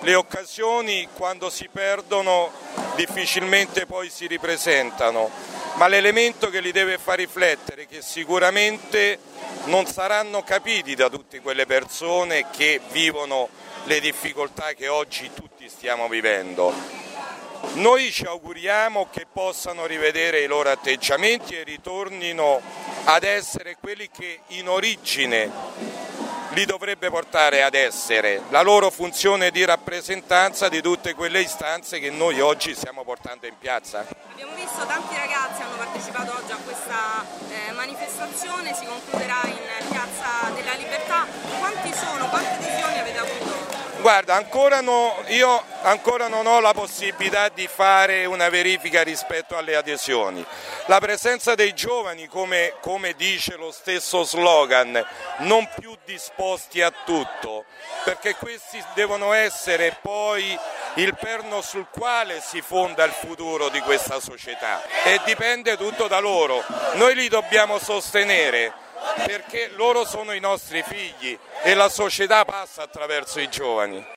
le occasioni quando si perdono difficilmente poi si ripresentano, ma l'elemento che li deve far riflettere è che sicuramente non saranno capiti da tutte quelle persone che vivono le difficoltà che oggi tutti stiamo vivendo. Noi ci auguriamo che possano rivedere i loro atteggiamenti e ritornino ad essere quelli che in origine li dovrebbe portare ad essere, la loro funzione di rappresentanza di tutte quelle istanze che noi oggi stiamo portando in piazza. Abbiamo visto tanti ragazzi hanno partecipato oggi a questa manifestazione, si concluderà in Piazza della Libertà. Quanti sono? Quante adesioni avete avuto? Guarda, io ancora non ho la possibilità di fare una verifica rispetto alle adesioni. La presenza dei giovani, come dice lo stesso slogan, non più disposti a tutto, perché questi devono essere poi il perno sul quale si fonda il futuro di questa società e dipende tutto da loro. Noi li dobbiamo sostenere perché loro sono i nostri figli e la società passa attraverso i giovani.